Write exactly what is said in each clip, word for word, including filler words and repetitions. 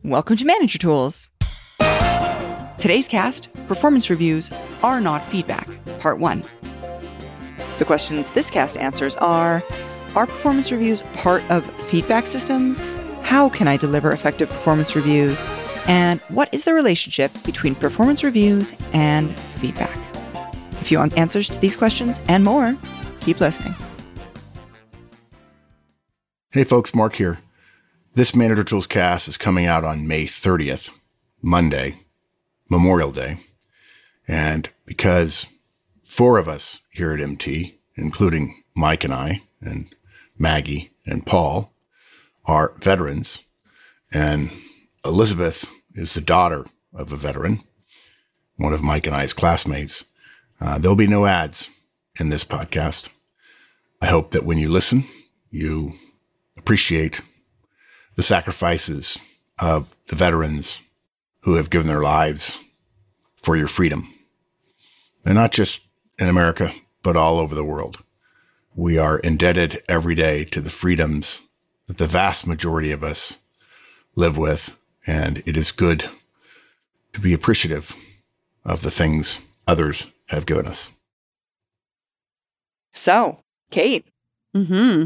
Welcome to Manager Tools. Today's cast, Performance Reviews Are Not Feedback, Part one. The questions this cast answers are, are performance reviews part of feedback systems? How can I deliver effective performance reviews? And what is the relationship between performance reviews and feedback? If you want answers to these questions and more, keep listening. Hey folks, Mark here. This Manager Tools cast is coming out on May thirtieth, Monday, Memorial Day. And because four of us here at M T, including Mike and I, and Maggie and Paul, are veterans, and Elizabeth is the daughter of a veteran, one of Mike and I's classmates, uh, there'll be no ads in this podcast. I hope that when you listen, you appreciate the sacrifices of the veterans who have given their lives for your freedom. And not just in America, but all over the world. We are indebted every day to the freedoms that the vast majority of us live with, and it is good to be appreciative of the things others have given us. So, Kate, Mm-hmm.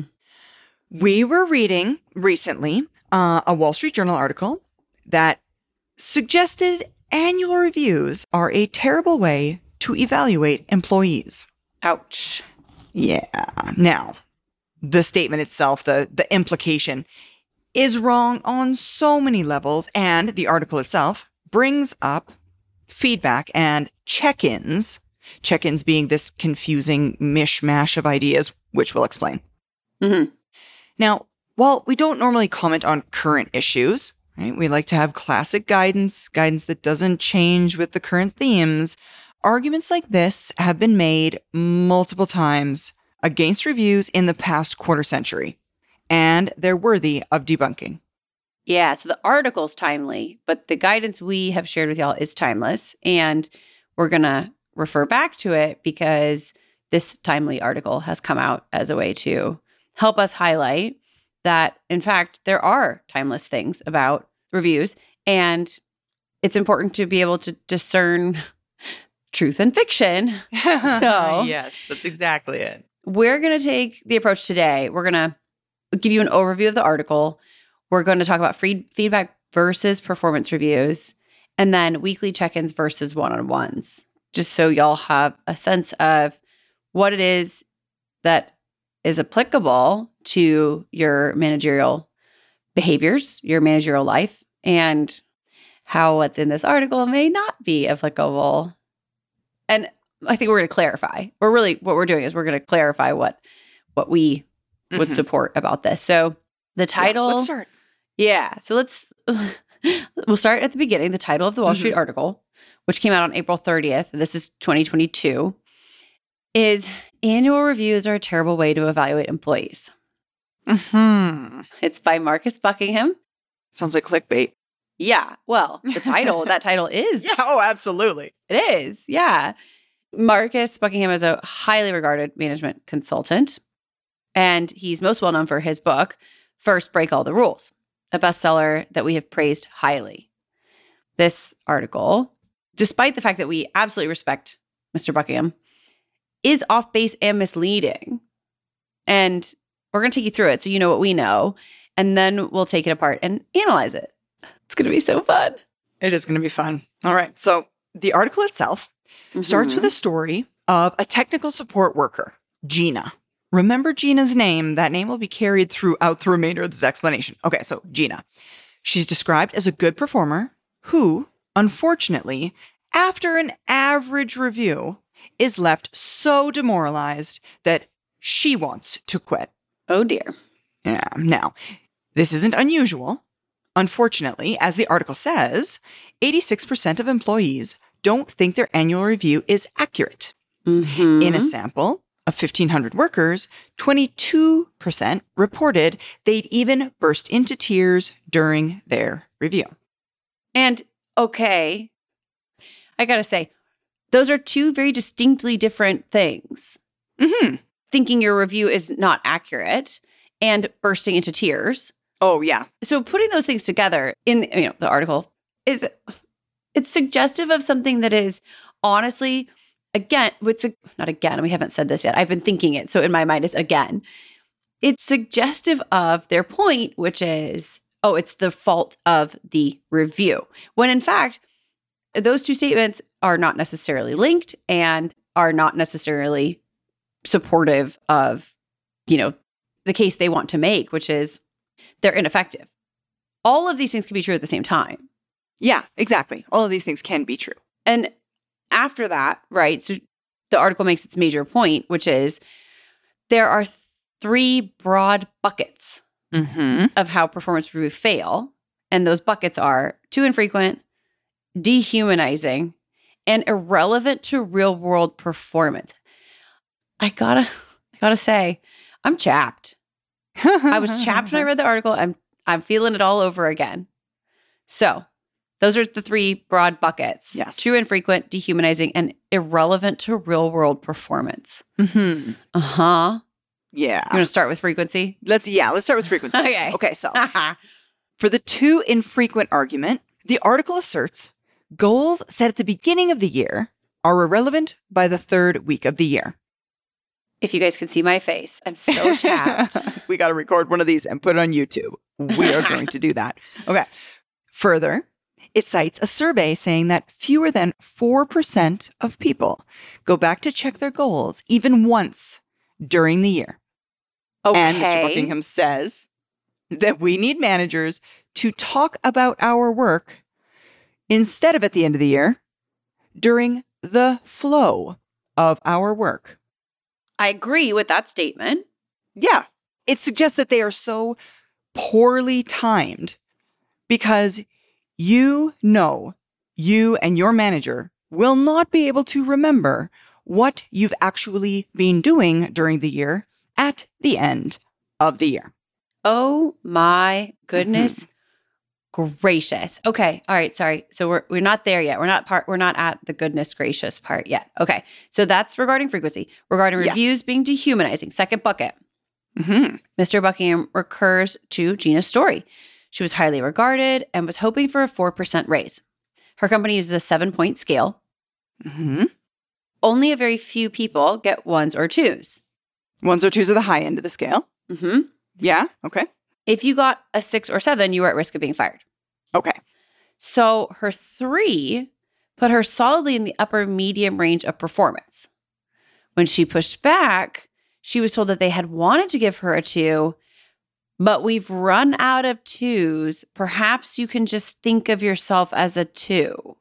we were reading recently uh, a Wall Street Journal article that suggested annual reviews are a terrible way to evaluate employees. Ouch. Yeah. Now, the statement itself, the, the implication, is wrong on so many levels, and the article itself brings up feedback and check-ins, check-ins being this confusing mishmash of ideas, which we'll explain. Mm-hmm. Now, while we don't normally comment on current issues, right, we like to have classic guidance, guidance that doesn't change with the current themes, arguments like this have been made multiple times against reviews in the past quarter century, and they're worthy of debunking. Yeah, so the article's timely, but the guidance we have shared with y'all is timeless, and we're going to refer back to it because this timely article has come out as a way to help us highlight that, in fact, there are timeless things about reviews, and it's important to be able to discern truth and fiction. So yes, that's exactly it. We're going to take the approach today. We're going to give you an overview of the article. We're going to talk about free feedback versus performance reviews, and then weekly check-ins versus one-on-ones, just so y'all have a sense of what it is that is applicable to your managerial behaviors, your managerial life, and how what's in this article may not be applicable. And I think we're going to clarify. We're really, what we're doing is we're going to clarify what what we mm-hmm. would support about this. So the title. Yeah, let's start. Yeah. So let's, we'll start at the beginning. The title of the Wall mm-hmm. Street article, which came out on April thirtieth, this is twenty twenty-two, is Annual Reviews Are a Terrible Way to Evaluate Employees. Mm-hmm. It's by Marcus Buckingham. Sounds like clickbait. Yeah. Well, the title, that title is. Yeah, oh, absolutely. It is. Yeah. Marcus Buckingham is a highly regarded management consultant, and he's most well known for his book, First Break All the Rules, a bestseller that we have praised highly. This article, despite the fact that we absolutely respect Mister Buckingham, is off base and misleading. And we're going to take you through it so you know what we know, and then we'll take it apart and analyze it. It's going to be so fun. It is going to be fun. All right. So the article itself mm-hmm. starts with a story of a technical support worker, Gina. Remember Gina's name. That name will be carried throughout the remainder of this explanation. Okay, so Gina. She's described as a good performer who, unfortunately, after an average review, is left so demoralized that she wants to quit. Oh, dear. Yeah. Now, this isn't unusual. Unfortunately, as the article says, eighty-six percent of employees don't think their annual review is accurate. Mm-hmm. In a sample of fifteen hundred workers, twenty-two percent reported they'd even burst into tears during their review. And, okay, I gotta say, those are two very distinctly different things. Mm-hmm. Thinking your review is not accurate and bursting into tears. Oh, yeah. So putting those things together in you know the article is it's suggestive of something that is honestly, again, it's a, not again, we haven't said this yet. I've been thinking it. So in my mind, it's again. It's suggestive of their point, which is, oh, it's the fault of the review. When in fact, those two statements are not necessarily linked and are not necessarily supportive of, you know, the case they want to make, which is they're ineffective. All of these things can be true at the same time. Yeah, exactly. All of these things can be true. And after that, right, so the article makes its major point, which is there are three broad buckets Mm-hmm. of how performance reviews fail. And those buckets are too infrequent, dehumanizing, and irrelevant to real world performance. I gotta, I gotta say, I'm chapped. I was chapped when I read the article. I'm, I'm feeling it all over again. So those are the three broad buckets. Yes. Too infrequent, dehumanizing, and irrelevant to real world performance. Mm-hmm. Uh-huh. Yeah. You want to start with frequency? Let's, yeah, let's start with frequency. Okay. Okay, so for the too infrequent argument, the article asserts goals set at the beginning of the year are irrelevant by the third week of the year. If you guys could see my face, I'm so chapped. We got to record one of these and put it on YouTube. We are going to do that. Okay. Further, it cites a survey saying that fewer than four percent of people go back to check their goals even once during the year. Okay. And Mister Buckingham says that we need managers to talk about our work instead of at the end of the year during the flow of our work. I agree with that statement. Yeah. It suggests that they are so poorly timed because you know you and your manager will not be able to remember what you've actually been doing during the year at the end of the year. Oh my goodness gracious. Okay. All right. Sorry. So we're we're not there yet. We're not part we're not at the goodness gracious part yet. Okay. So that's regarding frequency. Regarding Yes. reviews being dehumanizing. Second bucket. Mm-hmm. Mister Buckingham recurs to Gina's story. She was highly regarded and was hoping for a four percent raise. Her company uses a seven-point scale. Mm-hmm. Only a very few people get ones or twos. Ones or twos are the high end of the scale. Mm-hmm. Yeah. Okay. If you got a six or seven, you were at risk of being fired. Okay. So her three put her solidly in the upper medium range of performance. When she pushed back, she was told that they had wanted to give her a two, but we've run out of twos. Perhaps you can just think of yourself as a two.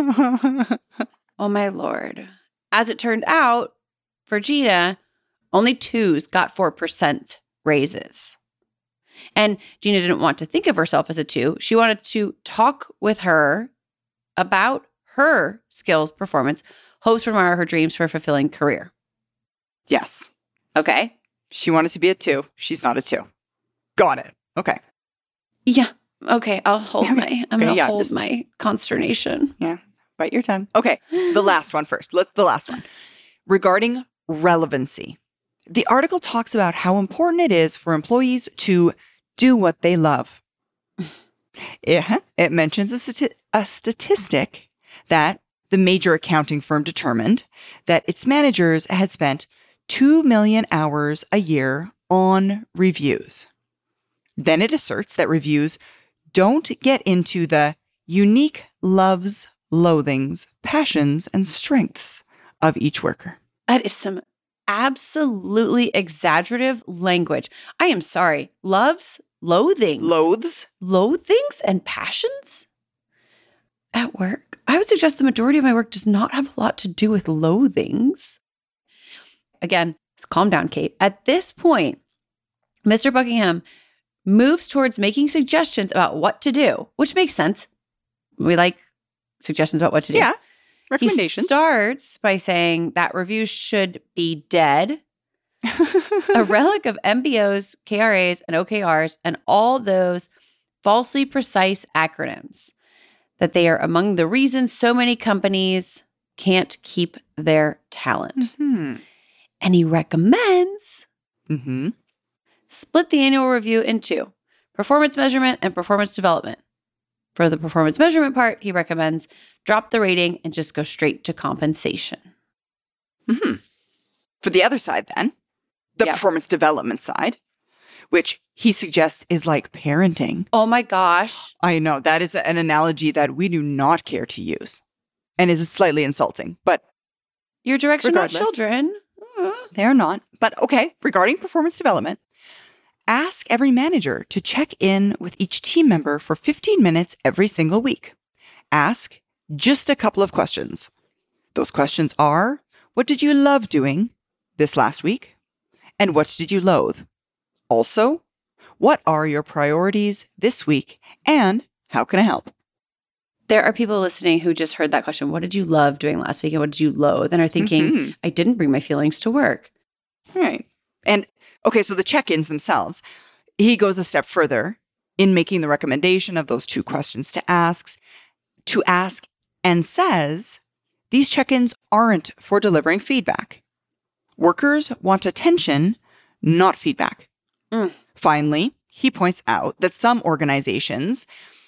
Oh, my Lord. As it turned out, for Gina, only twos got four percent raises. And Gina didn't want to think of herself as a two. She wanted to talk with her about her skills, performance, hopes for tomorrow, her dreams for a fulfilling career. Yes. Okay? She wanted to be a two. She's not a two. Got it. Okay. Yeah. Okay. I'll hold Okay. my, I'm Okay, going to yeah, hold just- my consternation. Bite your tongue. Okay. The last one first. Let the last one. Regarding relevancy. The article talks about how important it is for employees to do what they love. It, it mentions a, stati- a statistic that the major accounting firm determined that its managers had spent two million hours a year on reviews. Then it asserts that reviews don't get into the unique loves, loathings, passions, and strengths of each worker. That is some absolutely exaggerative language. I am sorry. Loves, loathings. Loathes? Loathings and passions? At work? I would suggest the majority of my work does not have a lot to do with loathings. Again, calm down, Kate. At this point, Mister Buckingham moves towards making suggestions about what to do, which makes sense. We like suggestions about what to do. Yeah. He Recommendations. starts by saying that reviews should be dead, a relic of M B Os, K R As, and O K Rs, and all those falsely precise acronyms, that they are among the reasons so many companies can't keep their talent. hmm And he recommends hmm split the annual review in two. performance measurement and performance development. For the performance measurement part, he recommends drop the rating and just go straight to compensation. Mm-hmm. For the other side then, the Yep. performance development side, which he suggests is like parenting. Oh my gosh. I know that is an analogy that we do not care to use and is slightly insulting, but Your direction not Regardless. children. Mm. they're not. But okay, regarding performance development, ask every manager to check in with each team member for fifteen minutes every single week. Ask just a couple of questions. Those questions are, what did you love doing this last week? And what did you loathe? Also, what are your priorities this week? And how can I help? There are people listening who just heard that question. What did you love doing last week and what did you loathe? And are thinking, Mhm. I didn't bring my feelings to work. Right. And okay, so the check-ins themselves, he goes a step further in making the recommendation of those two questions to ask, to ask and says, these check-ins aren't for delivering feedback. Workers want attention, not feedback. Mm. Finally, he points out that some organizations,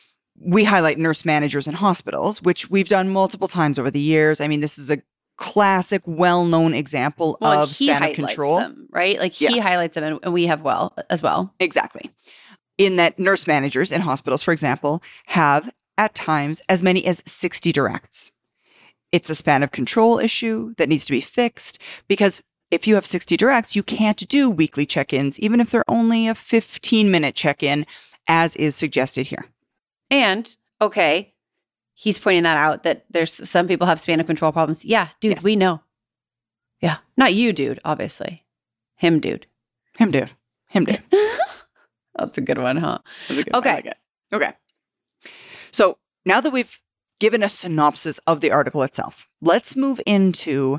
we highlight nurse managers in hospitals, which we've done multiple times over the years. I mean, this is a classic, well-known example Well, and of he span of highlights control. them, right? Like he Yes. highlights them and, and we have well as well. Exactly. In that nurse managers in hospitals, for example, have at times as many as sixty directs. It's a span of control issue that needs to be fixed because if you have sixty directs, you can't do weekly check-ins, even if they're only a fifteen minute check-in, as is suggested here. And okay, he's pointing that out that there's some people have span of control problems. Yeah, dude, Yes. we know. Yeah. Not you, dude, obviously. Him, dude. Him dude. Him dude. That's a good one, huh? That's a good one. I Okay. like it. Okay. So now that we've given a synopsis of the article itself, let's move into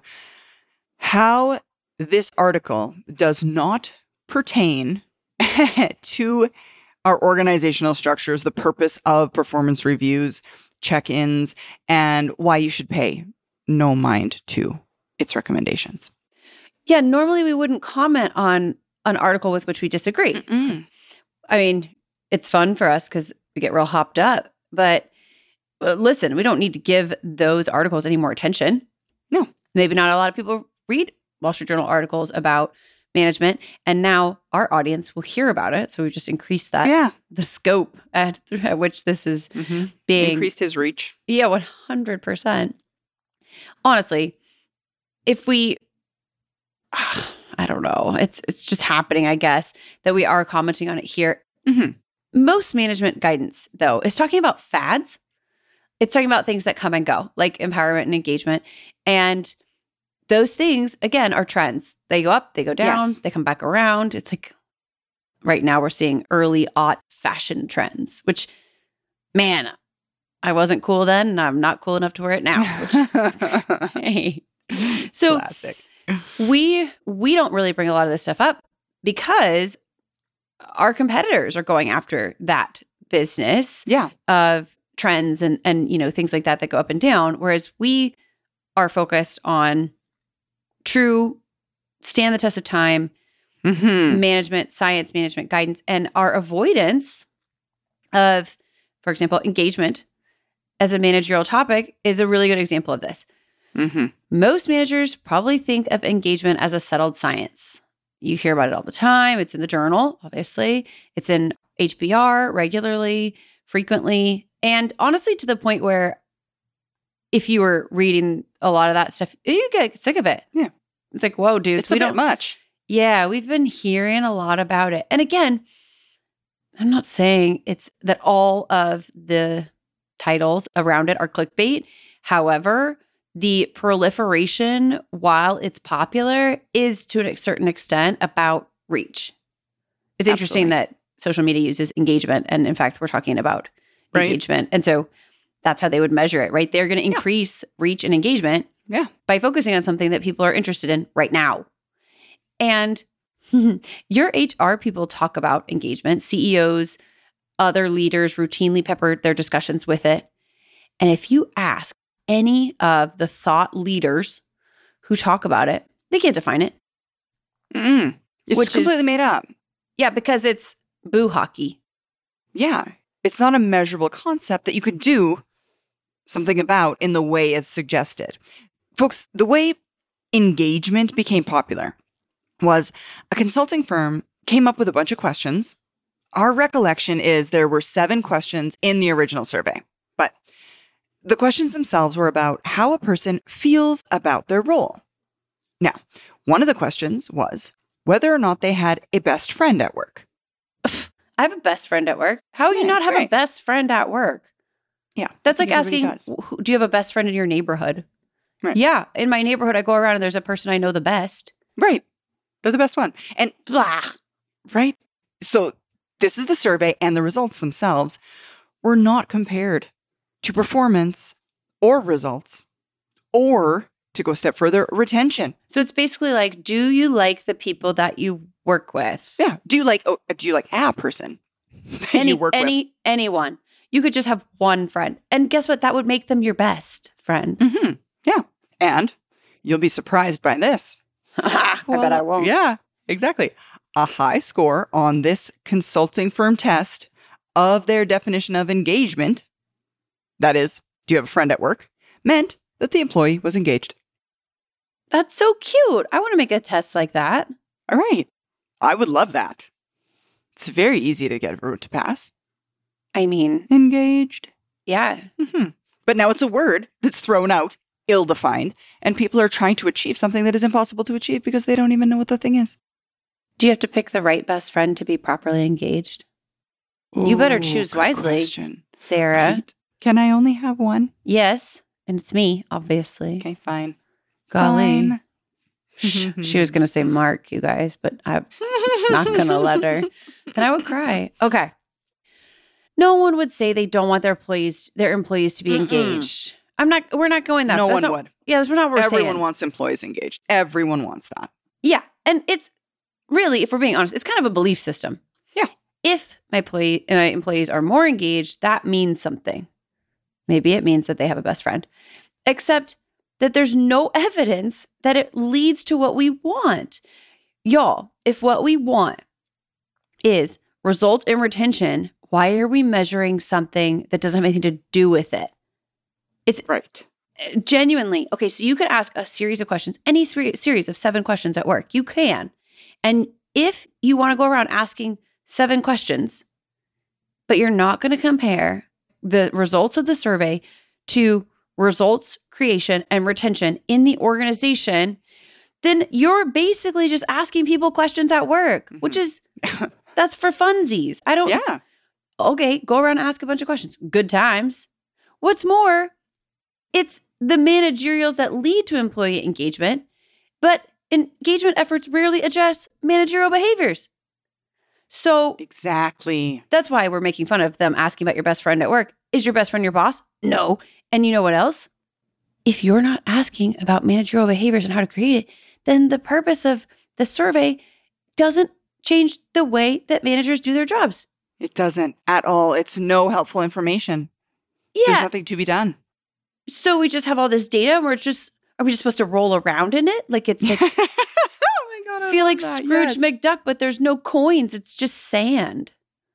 how this article does not pertain to our organizational structures, the purpose of performance reviews, check-ins, and why you should pay no mind to its recommendations. Yeah, normally we wouldn't comment on an article with which we disagree. Mm-mm. I mean, it's fun for us because we get real hopped up. But uh, listen, we don't need to give those articles any more attention. No. Maybe not a lot of people read Wall Street Journal articles about management. And now our audience will hear about it. So we've just increased that, Yeah. the scope at, at which this is Mm-hmm. being. Increased his reach. Yeah, one hundred percent. Honestly, if we, I don't know, it's it's just happening, I guess, that we are commenting on it here. Mm-hmm. Most management guidance, though, is talking about fads. It's talking about things that come and go, like empowerment and engagement. And those things, again, are trends. They go up, they go down, Yes. they come back around. It's like right now we're seeing early aught fashion trends, which, man, I wasn't cool then, and I'm not cool enough to wear it now, which is great. So Classic. we we don't really bring a lot of this stuff up because our competitors are going after that business Yeah. of trends and and you know things like that that go up and down, whereas we are focused on true stand the test of time Mm-hmm. management, science management guidance, and our avoidance of, for example, engagement as a managerial topic is a really good example of this. Mm-hmm. Most managers probably think of engagement as a settled science. You hear about it all the time. It's in the journal, obviously. It's in H B R regularly, frequently, and honestly to the point where if you were reading a lot of that stuff, you get sick of it. Yeah. It's like, whoa, dude. It's a bit much. Yeah, we've been hearing a lot about it. And again, I'm not saying it's that all of the titles around it are clickbait. However, the proliferation, while it's popular, is to a certain extent about reach. It's interesting Absolutely. that social media uses engagement. And in fact, we're talking about Right. engagement. And so that's how they would measure it, right? They're going to Yeah. increase reach and engagement Yeah. by focusing on something that people are interested in right now. And your H R people talk about engagement. C E Os, other leaders routinely pepper their discussions with it. And if you ask any of the thought leaders who talk about it, they can't define it. Mm-mm. It's Which completely is- made up. Yeah, because it's boo hockey. Yeah. It's not a measurable concept that you could do something about in the way it's suggested. Folks, the way engagement became popular was a consulting firm came up with a bunch of questions. Our recollection is there were seven questions in the original survey, but the questions themselves were about how a person feels about their role. Now, one of the questions was whether or not they had a best friend at work. I have a best friend at work. How do you Yeah, not have right. a best friend at work? Yeah. That's I like think everybody asking, does. who- do you have a best friend in your neighborhood? Right. Yeah. In my neighborhood, I go around and there's a person I know the best. Right. They're the best one. And Blah. right. So this is the survey, and the results themselves were not compared to performance or results, or to go a step further, retention. So it's basically like, do you like the people that you work with? Yeah. Do you like, oh, do you like a person that Any, you work with? any, anyone. You could just have one friend. And guess what? That would make them your best friend. Mm-hmm. Yeah. And you'll be surprised by this. I bet I won't. Yeah, exactly. A high score on this consulting firm test of their definition of engagement, that is, do you have a friend at work, meant that the employee was engaged. That's so cute. I want to make a test like that. All right. I would love that. It's very easy to get everyone to pass. I mean, Engaged. yeah. Mm-hmm. But now it's a word that's thrown out, ill-defined, and people are trying to achieve something that is impossible to achieve because they don't even know what the thing is. Do you have to pick the right best friend to be properly engaged? You better Ooh, choose good wisely. question. Sarah? Right. Can I only have one? Yes. And it's me, obviously. Okay, fine. Golly. Fine. Shh, she was going to say Mark, you guys, but I'm not going to let her. Then I would cry. Okay. No one would say they don't want their employees, their employees to be Mm-mm. engaged. I'm not, we're not going that. No that's one not, would. Yeah, that's not what we're Everyone saying. wants employees engaged. Everyone wants that. Yeah. And it's really, if we're being honest, it's kind of a belief system. Yeah. If my, employee, my employees are more engaged, that means something. Maybe it means that they have a best friend. Except that there's no evidence that it leads to what we want. Y'all, if what we want is result in retention, why are we measuring something that doesn't have anything to do with it? It's Right. genuinely, okay, so you could ask a series of questions, any ser- series of seven questions at work. You can. And if you want to go around asking seven questions, but you're not going to compare the results of the survey to results creation and retention in the organization, then you're basically just asking people questions at work, Mhm. which is, that's for funsies. I don't, Yeah. okay, go around and ask a bunch of questions. Good times. What's more, it's the managerials that lead to employee engagement, but engagement efforts rarely address managerial behaviors. So Exactly. that's why we're making fun of them asking about your best friend at work. Is your best friend your boss? No. And you know what else? If you're not asking about managerial behaviors and how to create it, then the purpose of the survey doesn't change the way that managers do their jobs. It doesn't at all. It's no helpful information. Yeah. There's nothing to be done. So we just have all this data and we're just, are we just supposed to roll around in it? Like it's like, oh my God. I feel love like that. Scrooge Yes. McDuck, but there's no coins. It's just sand.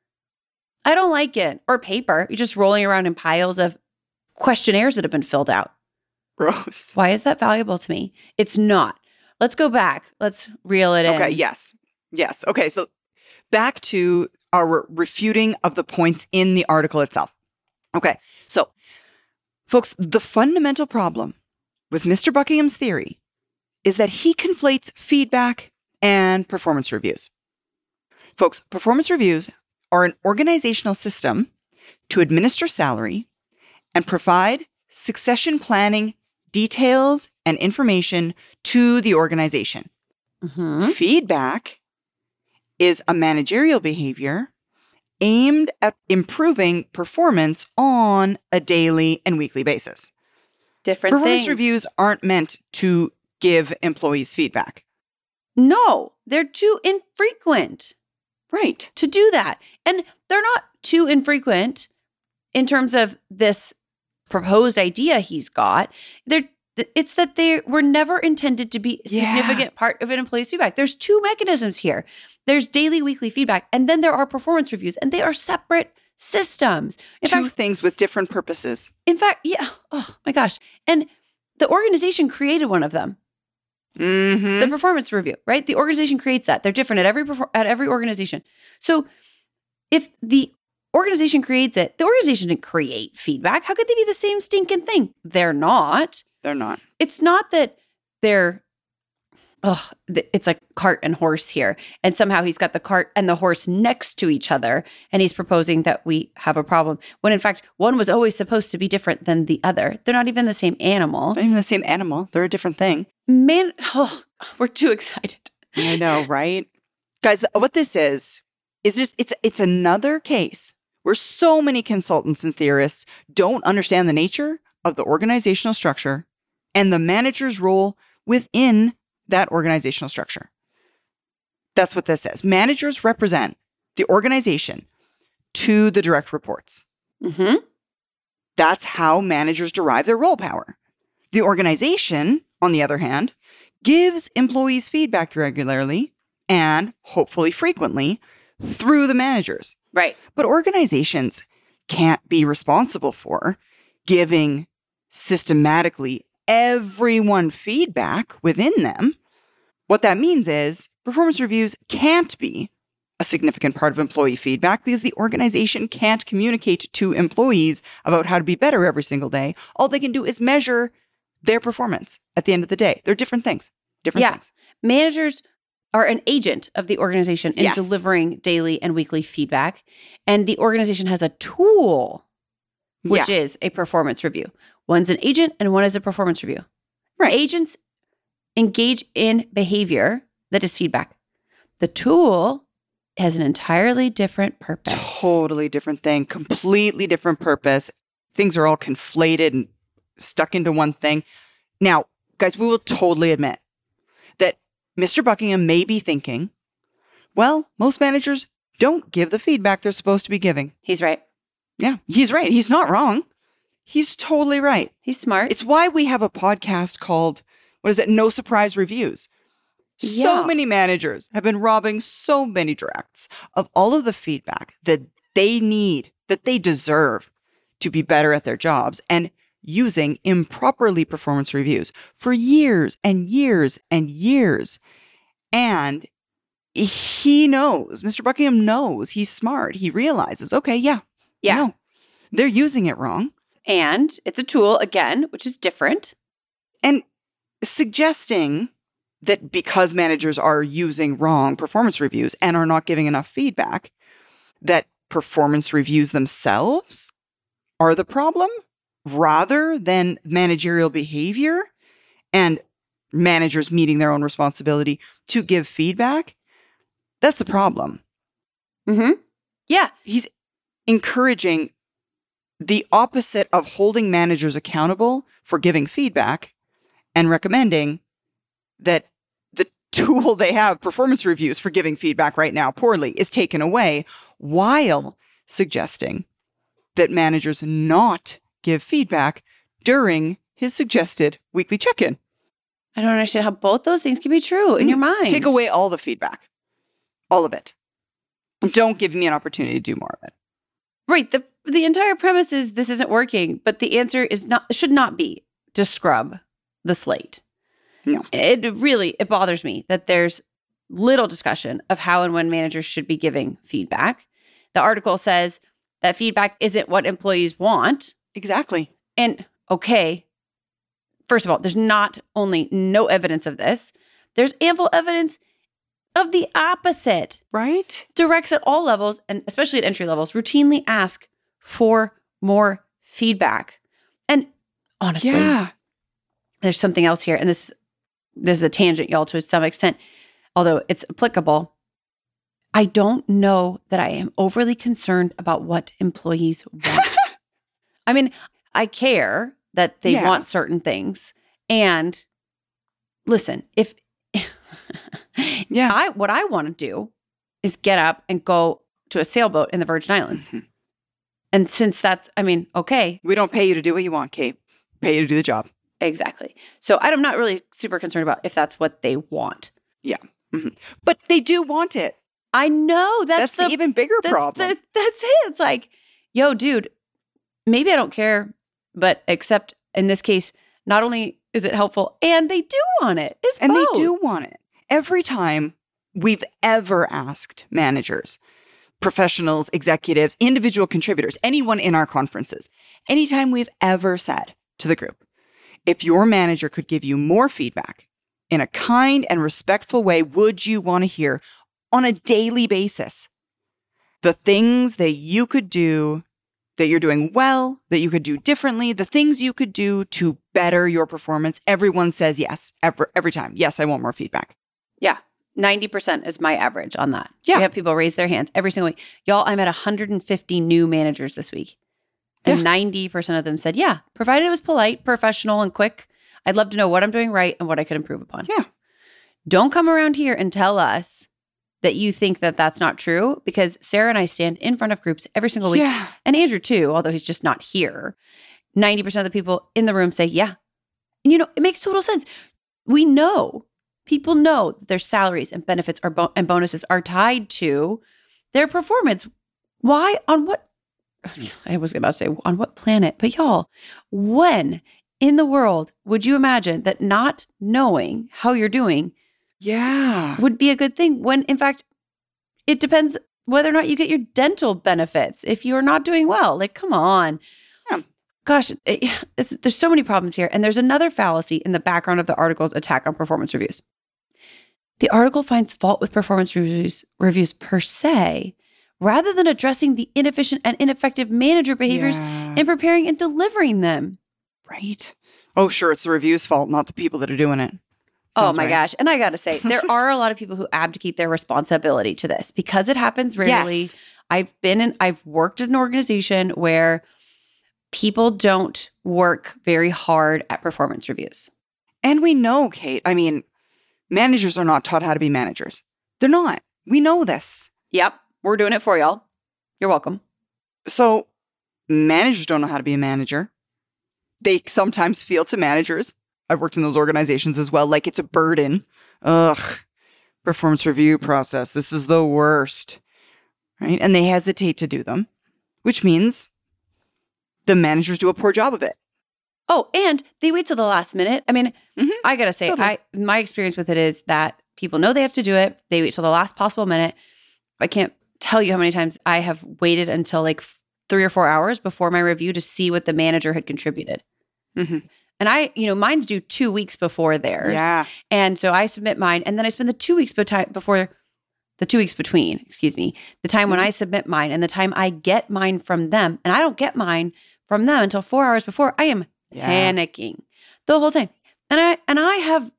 I don't like it. Or paper. You're just rolling around in piles of questionnaires that have been filled out. Gross. Why is that valuable to me? It's not. Let's go back. Let's reel it in. Okay. Yes. Yes. Okay. So back to our refuting of the points in the article itself. Okay. So, folks, the fundamental problem with Mister Buckingham's theory is that he conflates feedback and performance reviews. Folks, performance reviews are an organizational system to administer salary and provide succession planning details and information to the organization. Mhm. Feedback is a managerial behavior aimed at improving performance on a daily and weekly basis. Different Performance things. reviews aren't meant to give employees feedback. No, they're too infrequent Right. to do that. And they're not too infrequent in terms of this proposed idea he's got. They're It's that they were never intended to be a Yeah. significant part of an employee's feedback. There's two mechanisms here. There's daily, weekly feedback, and then there are performance reviews, and they are separate systems. In Two fact, things with different purposes. in fact, yeah. Oh my gosh. And the organization created one of them. Mm-hmm. The performance review, right? The organization creates that. They're different at every perfor- at every organization. So if the organization creates it, the organization didn't create feedback. How could they be the same stinking thing? They're not. They're not. It's not that they're, oh, it's like cart and horse here. And somehow he's got the cart and the horse next to each other. And he's proposing that we have a problem. When in fact, one was always supposed to be different than the other. They're not even the same animal. They're not even the same animal. They're a different thing. Man, oh, we're too excited. I know, right? Guys, what this is, is just, it's it's another case where so many consultants and theorists don't understand the nature of the organizational structure and the manager's role within that organizational structure. That's what this is. Managers represent the organization to the direct reports. Mm-hmm. That's how managers derive their role power. The organization, on the other hand, gives employees feedback regularly and hopefully frequently through the managers. Right. But organizations can't be responsible for giving systematically everyone feedback within them. What that means is performance reviews can't be a significant part of employee feedback because the organization can't communicate to employees about how to be better every single day. All they can do is measure their performance at the end of the day. They're different things. Different Yeah. things. Managers are an agent of the organization in Yes. delivering daily and weekly feedback. And the organization has a tool, which Yeah. is a performance review. One's an agent and one is a performance review. Right. Agents engage in behavior that is feedback. The tool has an entirely different purpose. Totally different thing. Completely different purpose. Things are all conflated and stuck into one thing. Now, guys, we will totally admit that Mister Buckingham may be thinking, well, most managers don't give the feedback they're supposed to be giving. He's right. Yeah, he's right. He's not wrong. He's totally right. He's smart. It's why we have a podcast called, what is it? No Surprise Reviews. Yeah. So many managers have been robbing so many directs of all of the feedback that they need, that they deserve to be better at their jobs, and using improperly performance reviews for years and years and years. And he knows, Mister Buckingham knows, he's smart. He realizes, okay, yeah, Yeah. no, they're using it wrong. And it's a tool, again, which is different. And suggesting that because managers are using wrong performance reviews and are not giving enough feedback, that performance reviews themselves are the problem rather than managerial behavior and managers meeting their own responsibility to give feedback, that's a problem. Mm-hmm. Yeah. He's encouraging the opposite of holding managers accountable for giving feedback and recommending that the tool they have, performance reviews for giving feedback right now poorly, is taken away, while suggesting that managers not give feedback during his suggested weekly check-in. I don't understand how both those things can be true in your mind. Take away all the feedback. All of it. Don't give me an opportunity to do more of it. Right. The the entire premise is this isn't working, but the answer is not should not be to scrub the slate. No. It really it bothers me that there's little discussion of how and when managers should be giving feedback. The article says that feedback isn't what employees want. Exactly. And okay, first of all, there's not only no evidence of this, there's ample evidence of the opposite. Right? Directs at all levels, and especially at entry levels, routinely ask for more feedback. And honestly, Yeah. there's something else here, and this, this is a tangent, y'all, to some extent, although it's applicable. I don't know that I am overly concerned about what employees want. I mean, I care that they Yeah. want certain things. And listen, if Yeah. I what I want to do is get up and go to a sailboat in the Virgin Islands. Mhm. And since that's, I mean, okay, We don't pay you to do what you want, Kate. Pay you to do the job. exactly. So I'm not really super concerned about if that's what they want. But they do want it. I know that's, That's, the, the even bigger that's problem. the- that's it. It's like yo, dude, maybe I don't care, but except in this case, not only is it helpful, and they do want it. It's And both. they do want it. Every time we've ever asked managers, professionals, executives, individual contributors, anyone in our conferences, anytime we've ever said to the group, if your manager could give you more feedback in a kind and respectful way, would you want to hear on a daily basis the things that you could do that you're doing well, that you could do differently, the things you could do to better your performance? Everyone says yes, every, every time. Yes, I want more feedback. Yeah. ninety percent is my average on that. Yeah. We have people raise their hands every single week. Y'all, I'm at one hundred fifty new managers this week. And Yeah. ninety percent of them said, yeah, provided it was polite, professional, and quick, I'd love to know what I'm doing right and what I could improve upon. Yeah. Don't come around here and tell us that you think that that's not true, because Sarah and I stand in front of groups every single week. Yeah. And Andrew too, although he's just not here. ninety percent of the people in the room say, yeah. And you know, it makes total sense. We know, people know that their salaries and benefits are bo- and bonuses are tied to their performance. Why? On what? I was about to say, on what planet? But y'all, when in the world would you imagine that not knowing how you're doing Yeah. would be a good thing, when in fact, it depends whether or not you get your dental benefits if you're not doing well? Like, come on. Yeah. Gosh, it, it's, there's so many problems here. And there's another fallacy in the background of the article's attack on performance reviews. The article finds fault with performance reviews, reviews per se, rather than addressing the inefficient and ineffective manager behaviors Yeah. in preparing and delivering them. Right. Oh, sure. It's the review's fault, not the people that are doing it. Oh Sounds my right. gosh. And I got to say, there are a lot of people who abdicate their responsibility to this because it happens rarely. Yes. I've been in, I've worked in an organization where people don't work very hard at performance reviews. And we know, Kate, I mean, managers are not taught how to be managers. They're not. We know this. Yep. We're doing it for y'all. You're welcome. So managers don't know how to be a manager. They sometimes feel to managers, I've worked in those organizations as well, like it's a burden. Ugh, performance review process. This is the worst. Right? And they hesitate to do them, which means the managers do a poor job of it. Oh, and they wait till the last minute. I mean, Mhm. I got to say, Totally. I my experience with it is that people know they have to do it. They wait till the last possible minute. I can't tell you how many times I have waited until like three or four hours before my review to see what the manager had contributed. Mhm. And I, you know, mine's due two weeks before theirs. Yeah. And so I submit mine, and then I spend the two weeks beti- before, the two weeks between, excuse me, the time when I submit mine and the time I get mine from them. And I don't get mine from them until four hours before. I am Yeah. panicking the whole time. And I and I have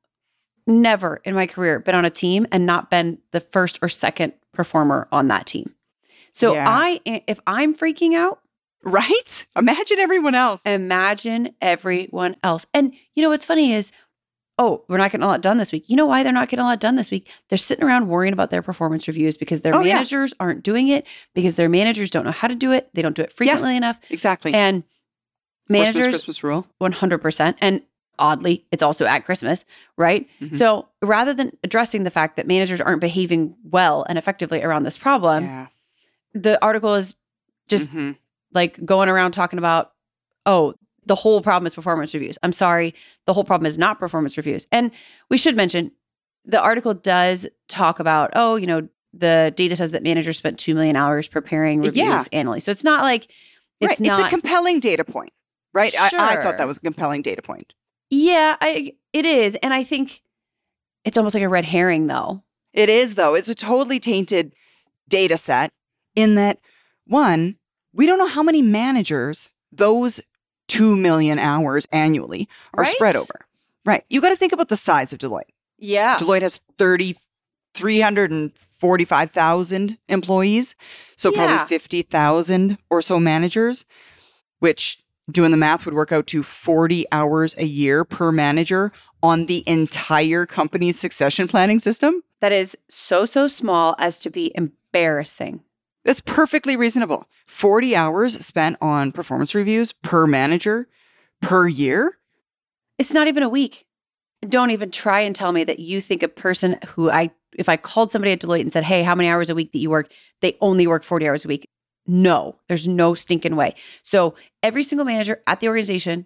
never in my career been on a team and not been the first or second performer on that team. So Yeah. I, if I'm freaking out, Right? Imagine everyone else. imagine everyone else. And you know what's funny is, oh, we're not getting a lot done this week. You know why they're not getting a lot done this week? They're sitting around worrying about their performance reviews because their Oh, yeah. managers aren't doing it, because their managers don't know how to do it. They don't do it frequently enough. Exactly. And Managers, managers, Christmas rule. one hundred percent. And oddly, it's also at Christmas, right? Mhm. So rather than addressing the fact that managers aren't behaving well and effectively around this problem, Yeah. the article is just Mhm. like going around talking about, oh, the whole problem is performance reviews. I'm sorry, the whole problem is not performance reviews. And we should mention, the article does talk about, oh, you know, the data says that managers spent two million hours preparing reviews Yeah. annually. So it's not like, it's right. not, It's a compelling data point, right? I, I Sure. thought that was a compelling data point. yeah, I, it is. And I think it's almost like a red herring though. It is, though. It's a totally tainted data set in that, one, we don't know how many managers those two million hours annually are Right? spread over. Right. You got to think about the size of Deloitte. Yeah. Deloitte has thirty, three hundred forty-five thousand employees. So Yeah. probably fifty thousand or so managers, which doing the math would work out to forty hours a year per manager on the entire company's succession planning system. That is so, so small as to be embarrassing. That's perfectly reasonable. forty hours spent on performance reviews per manager per year. It's not even a week. Don't even try and tell me that you think a person who I, if I called somebody at Deloitte and said, hey, how many hours a week that you work, they only work forty hours a week. No, there's no stinking way. So every single manager at the organization,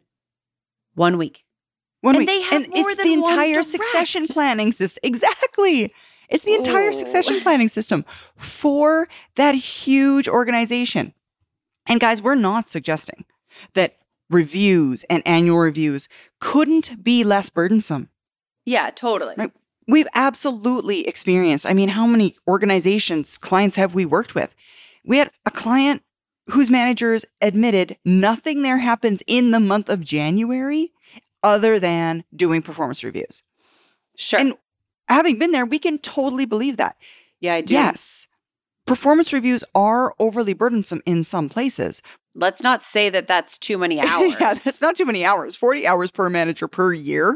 one week. One And week. they have and more it's than the one entire direct. succession planning system. Exactly. It's the entire Ooh. succession planning system for that huge organization. And guys, we're not suggesting that reviews and annual reviews couldn't be less burdensome. Yeah, totally. Right. We've absolutely experienced. I mean, how many organizations, clients have we worked with? We had a client whose managers admitted nothing there happens in the month of January other than doing performance reviews. Sure. And having been there, we can totally believe that. yeah, I do. Yes, performance reviews are overly burdensome in some places. Let's not say that that's too many hours. Yeah, that's not too many hours. forty hours per manager per year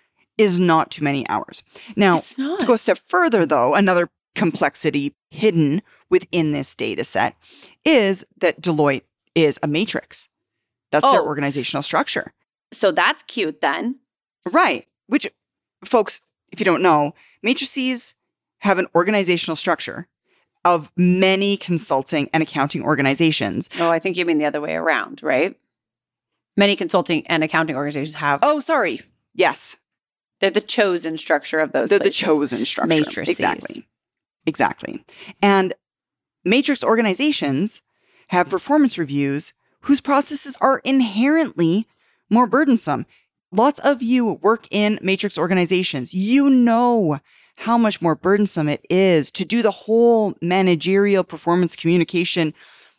is not too many hours. Now, It's not. to go a step further, though, another complexity hidden within this data set is that Deloitte is a matrix. That's their Oh. organizational structure. So that's cute then. Right. Which, folks, if you don't know, matrices have an organizational structure of many consulting and accounting organizations. Oh, I think you mean the other way around, right? Many consulting and accounting organizations have. Oh, sorry. Yes. They're the chosen structure of those They're the places. chosen structure. Matrices. Exactly. Exactly. And matrix organizations have performance reviews whose processes are inherently more burdensome. Lots of you work in matrix organizations. You know how much more burdensome it is to do the whole managerial performance communication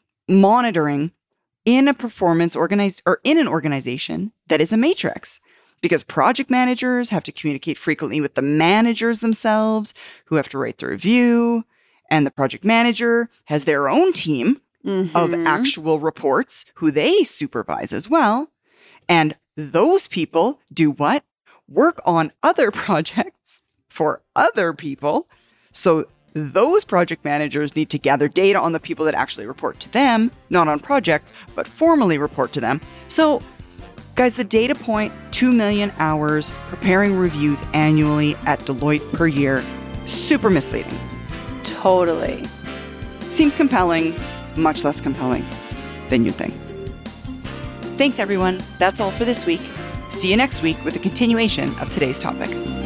monitoring in a performance organized or in an organization that is a matrix. Because project managers have to communicate frequently with the managers themselves, who have to write the review. And the project manager has their own team Mhm. of actual reports who they supervise as well. And those people do what? Work on other projects for other people. So those project managers need to gather data on the people that actually report to them, not on projects, but formally report to them. So guys, the data point, two million hours preparing reviews annually at Deloitte per year, super misleading. Totally. Seems compelling, much less compelling than you'd think. Thanks, everyone. That's all for this week. See you next week with a continuation of today's topic.